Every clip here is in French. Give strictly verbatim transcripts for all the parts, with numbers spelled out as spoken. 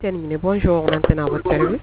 Terminé, bonjour, maintenant à votre service.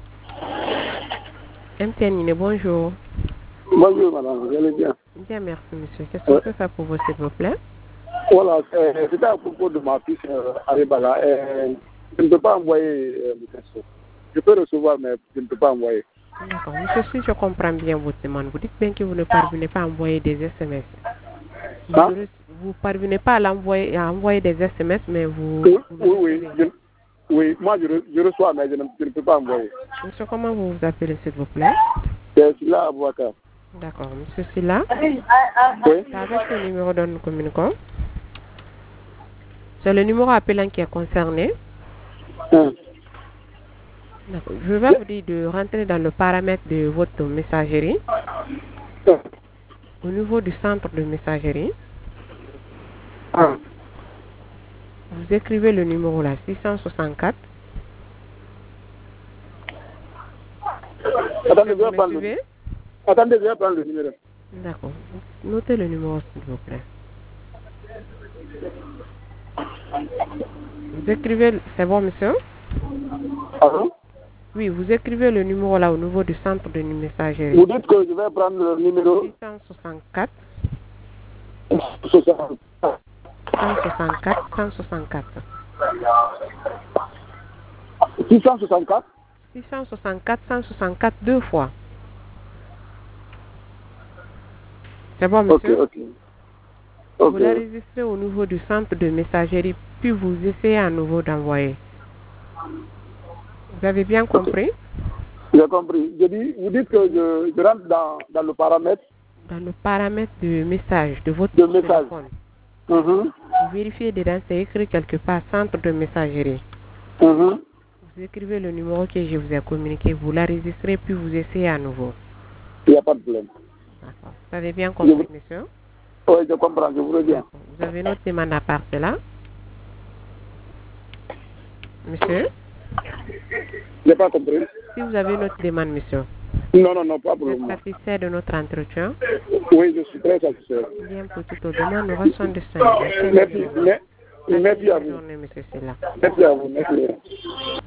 M T N, bonjour. Bonjour madame, vous allez bien? Bien, merci monsieur. Qu'est-ce qu'on peut faire pour vous s'il vous plaît? Voilà, c'était à propos de ma fille euh, Aribala. Euh, je ne peux pas envoyer euh, le texte. Je peux recevoir, mais je ne peux pas envoyer. D'accord, monsieur, si je comprends bien votre demande, vous dites bien que vous ne parvenez pas à envoyer des S M S. Vous Hein? ne parvenez pas à, l'envoyer, à envoyer des S M S, mais vous... Oui, vous oui, oui, je, oui, moi je, re, je reçois, mais je ne, je ne peux pas envoyer. Monsieur, comment vous vous appelez s'il vous plaît? C'est Silla Abouakar. D'accord, monsieur Silla. Oui. C'est avec ce numéro dont nous communiquons. C'est le numéro appelant qui est concerné. Hum. Je vais vous dire de rentrer dans le paramètre de votre messagerie. Hum. Au niveau du centre de messagerie, Hum. vous écrivez le numéro là, six cent soixante-quatre. Attendez, je vais Vous me prendre suivez? le... Attendez, je vais prendre le numéro. D'accord. Notez le numéro s'il vous plaît. Vous écrivez, c'est bon monsieur? Pardon? Oui, vous écrivez le numéro là au niveau du centre de messagerie. Vous dites que je vais prendre le numéro six cent soixante-quatre. soixante. cent soixante-quatre, cent soixante-quatre. six cent soixante-quatre? six cent soixante-quatre, cent soixante-quatre deux fois. C'est bon monsieur? Ok, ok. Ok. Vous l'enregistrez au niveau du centre de messagerie, puis vous essayez à nouveau d'envoyer. Vous avez bien compris? J'ai compris. Je dis, vous dites que je, je rentre dans, dans le paramètre Dans le paramètre de message de votre de message. téléphone. Mm-hmm. Vous vérifiez dedans, c'est écrit quelque part centre de messagerie. Mm-hmm. Vous écrivez le numéro que je vous ai communiqué, vous l'enregistrez, puis vous essayez à nouveau. Il n'y a pas de problème. D'accord. Vous avez bien compris, vous... monsieur? Oui, je comprends, je vous reviens. Vous avez notre demande à part cela? Monsieur? Je n'ai pas compris. Si vous avez notre demande, monsieur. Non, non, non, pas pour Vous le êtes moment. satisfait de notre entretien? Oui, je suis très satisfait. Bien, pour toutes nos demandes, nous restons disponibles. Merci, merci, merci à vous. Journée, monsieur Silla. Merci à vous, merci.